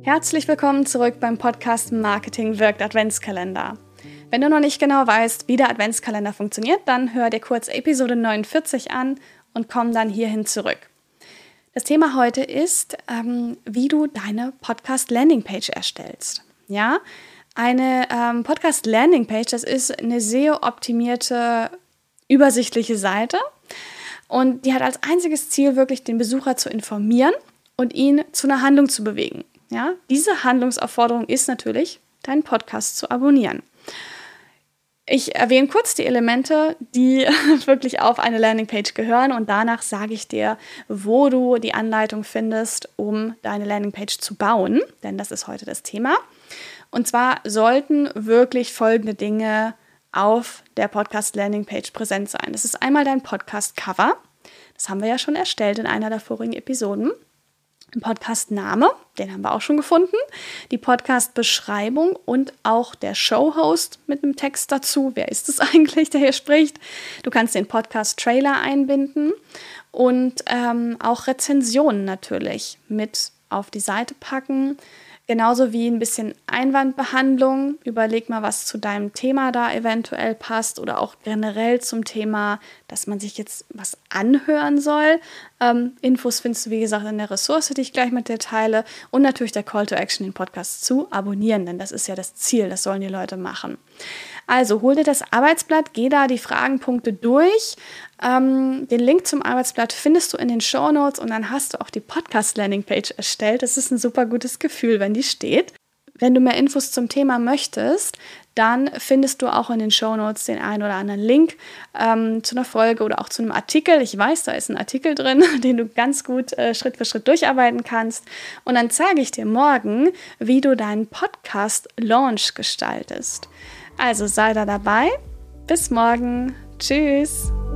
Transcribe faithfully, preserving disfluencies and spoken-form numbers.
Herzlich willkommen zurück beim Podcast Marketing wirkt Adventskalender. Wenn du noch nicht genau weißt, wie der Adventskalender funktioniert, dann hör dir kurz Episode neunundvierzig an und komm dann hierhin zurück. Das Thema heute ist, ähm, wie du deine Podcast-Landingpage erstellst. Ja, eine ähm, Podcast-Landingpage, das ist eine S E O-optimierte, übersichtliche Seite und die hat als einziges Ziel wirklich den Besucher zu informieren und ihn zu einer Handlung zu bewegen. Ja, diese Handlungsaufforderung ist natürlich, deinen Podcast zu abonnieren. Ich erwähne kurz die Elemente, die wirklich auf eine Landingpage gehören und danach sage ich dir, wo du die Anleitung findest, um deine Landingpage zu bauen, denn das ist heute das Thema. Und zwar sollten wirklich folgende Dinge auf der Podcast-Landingpage präsent sein. Das ist einmal dein Podcast-Cover, das haben wir ja schon erstellt in einer der vorigen Episoden. Ein Podcast-Name, den haben wir auch schon gefunden, die Podcast-Beschreibung und auch der Showhost mit einem Text dazu. Wer ist es eigentlich, der hier spricht? Du kannst den Podcast-Trailer einbinden und ähm, auch Rezensionen natürlich mit auf die Seite packen. Genauso wie ein bisschen Einwandbehandlung. Überleg mal, was zu deinem Thema da eventuell passt oder auch generell zum Thema, dass man sich jetzt was anhören soll. Ähm, Infos findest du, wie gesagt, in der Ressource, die ich gleich mit dir teile. Und natürlich der Call to Action, den Podcast zu abonnieren, denn das ist ja das Ziel, das sollen die Leute machen. Also hol dir das Arbeitsblatt, geh da die Fragenpunkte durch. Ähm, den Link zum Arbeitsblatt findest du in den Shownotes und dann hast du auch die Podcast-Landingpage erstellt. Das ist ein super gutes Gefühl, wenn die steht. Wenn du mehr Infos zum Thema möchtest, dann findest du auch in den Shownotes den einen oder anderen Link ähm, zu einer Folge oder auch zu einem Artikel. Ich weiß, da ist ein Artikel drin, den du ganz gut äh, Schritt für Schritt durcharbeiten kannst. Und dann zeige ich dir morgen, wie du deinen Podcast-Launch gestaltest. Also sei da dabei. Bis morgen. Tschüss.